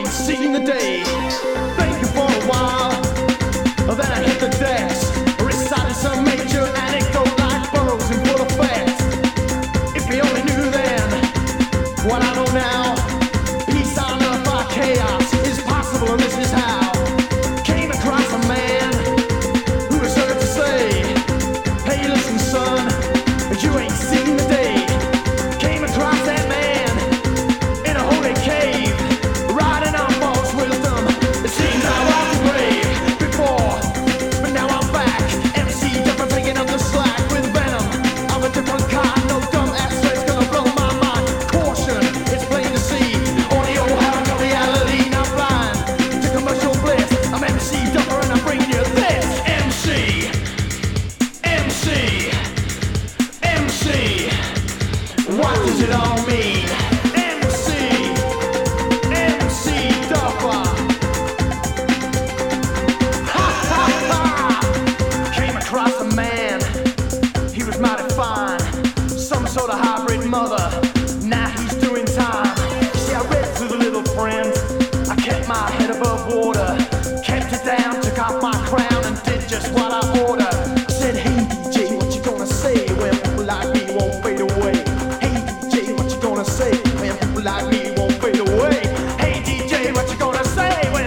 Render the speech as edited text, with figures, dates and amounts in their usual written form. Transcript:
ain't seen the day. Thinking for a while, then I hit the decks. Recited some major anecdote like burrows in full effect. If we only knew then what I know now, peace on earth by chaos is possible, and this is how. Came across a man who was heard to say, hey listen son, you ain't seen the day. Came across that man in a holy cave, riding on false wisdom. It seems I walked the grave before, but now I'm back. MC Duffer taking up the slack with venom of a different kind. No dumb assay's gonna blow my mind. Caution, it's plain to see. Audio having no reality, not blind to commercial bliss. I'm MC Duffer and I bring you this. MC, MC, MC. What does it all mean? MC, MC Duffer. Ha ha ha! Came across a man, he was mighty fine, some sort of hybrid mother. Now he's doing time. See, I read through the little print, I kept my head